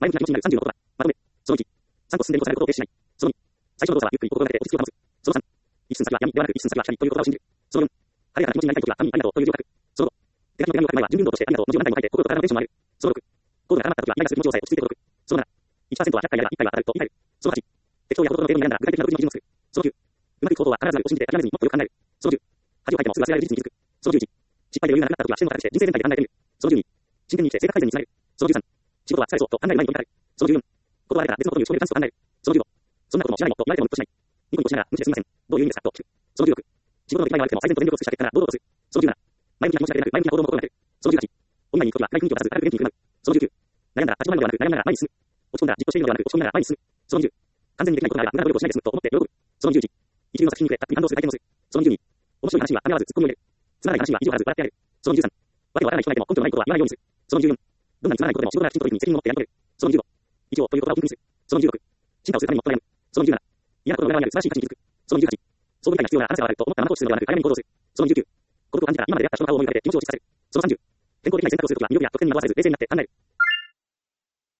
前向きな気持ちになる30のことだ。まとめ。その1、3個進んでいることされることを停止しない。その2、最初の動作はゆっくり心がけて落ち着きを保つ。その3、一寸先は闇ではなく一寸先は光という言葉を信じる。その4、晴れやかな気持ちになりたいときは神にありがとうという字を書く。その5、手紙の手紙を書く前は準備運動としてありがとうの字を何回も書いて心と体のテンションを上げる。その6、コードが絡まったときはイライラする気持ちを抑え落ち着いて届く。その7、1%は100回やれば1回は当たると言い換える。その8、適当やほどの程度に悩んだら具体的な独自の基準を作る。その9、うまくいく方法は必ずあると信じて諦めずにもっとよく考える。その10、恥をかいてもすぐ忘れられる事実に気づく。その11、失敗で余裕がなくなったときは視点を高くして人生全体で考えてみる。その12、真剣に生きて性格改善につなげる。その13、仕事は疲れそうと考える前に至る。その14、ことはあれから別のことに打ち込めるチャンスと考える。その15、そんなこともしないもと言われてもムッとしない。ニコニコしながら無視ですいません。どういう意味ですかと聞く。その16、仕事の出来栄えが悪くても最善と全力を尽くした結果が堂々とする。その17、前向きな気持ちだけでなく前向きな行動も心がける。その18、お見舞いに行くときは暗い雰囲気を出さず明るく元気に振る舞う。その19、悩んだら立ち止まるのではなく悩みながら前に進む。落ち込んだらじっとしているのではなく落ち込みながら前に進む。その20、完全にできないことなら無駄な努力をしないで済むと思って喜ぶ。その21、一流の作品に触れたっぷり感動する体験をする。その22、面白い話にはためらわずツッコミを入れる。つまらない話には意地を張らず笑ってやる。その23、わけわからない人がいても根拠のないことは言わないようにする。その24、どんなにつまらないことでも仕事やきちんと取りに責任を持ってやり遂げる。その25、一応という言葉を禁止する。その26、進化をするためにもっと悩む。その27、嫌なことの裏側にある素晴らしい価値に気づく。その28、総合理解が必要な話があると思ったまま放置するのではなく早めに行動する。その29、孤独を感じたら今まで出会った人の顔を思い浮かべて気持ちを落ち着かせる。その30、転校できない選択をするときは魅力や特権に惑わされず冷静になって考える。